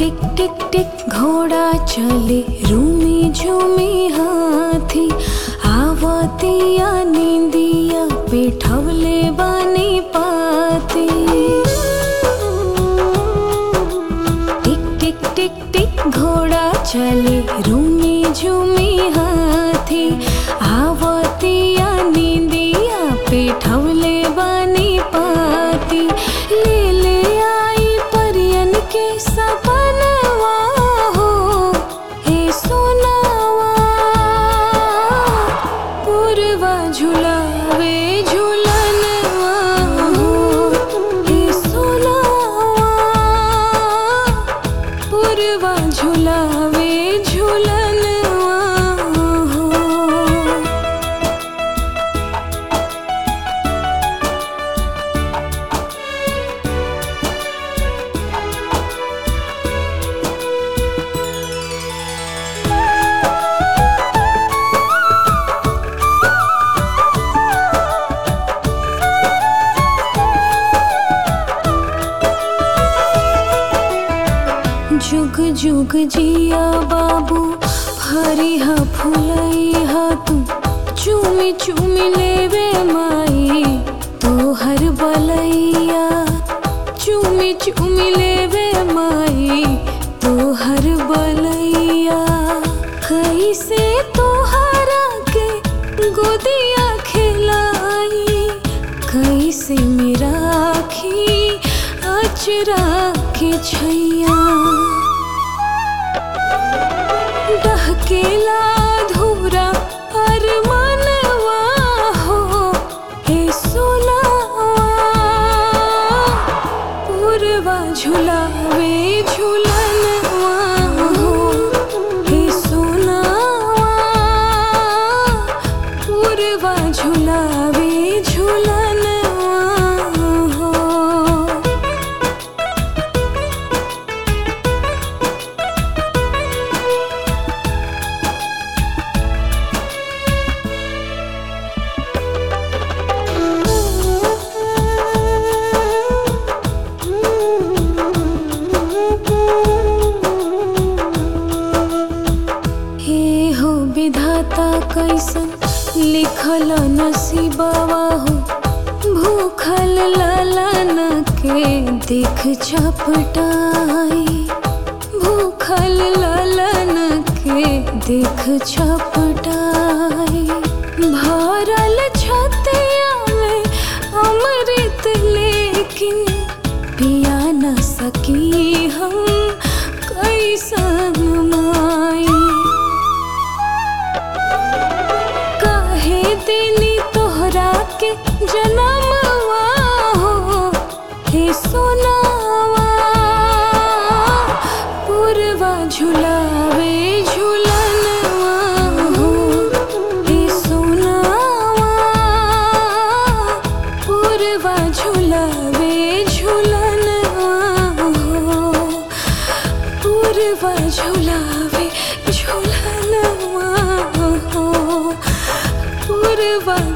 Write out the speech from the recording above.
टिक टिक टिक घोड़ा चले, रूमी झूमी हाथी, आवतिया नींदिया पेठवले बानी पाती। टिक टिक टिक टिक घोड़ा चले, रूमी झूमी हाथी, आवतिया नींदिया पेठवले बानी पाती। ले ले आई परियन के सपनवा हो, हे सोनावा पुरवा झुलावे झुलनवा हो, हे सोनावा पुरवा झुलावे झुलनवा हो। जुग जुग जिया बाबू, हरिहा फुलैहा तू, चूमी चूमी लेवे माई तोहर बलैया। चूमी चूमी लेवे माई तोहर बलैया। कैसे तोहरा के गोदिया खिलाई, कैसे मेरा खी अचरा के छैया। डहकेला धूरा अरमानवा हो, हे सोनावा पुरवा झुलावे झुलनवा हो, हे सोनावा पुरवा झुलावे झुलनवा हो। विधाता कैसन लिखल नसीबवा हो, भूखल ललन के देख छपटाई। भूखल ललन के देख छपटाई। भरल छतिया में अमृत लेकिन पिया न सकी हम कैसन माई। देनी तोहरा के जनमवा हो, हे सोनावा पुरवा झुलावे झुलनवा हो, हे सोनावा पुरवा झुलावे झुलनवा हो, पुरवा झुलावे झुलनवा हो, पुरवा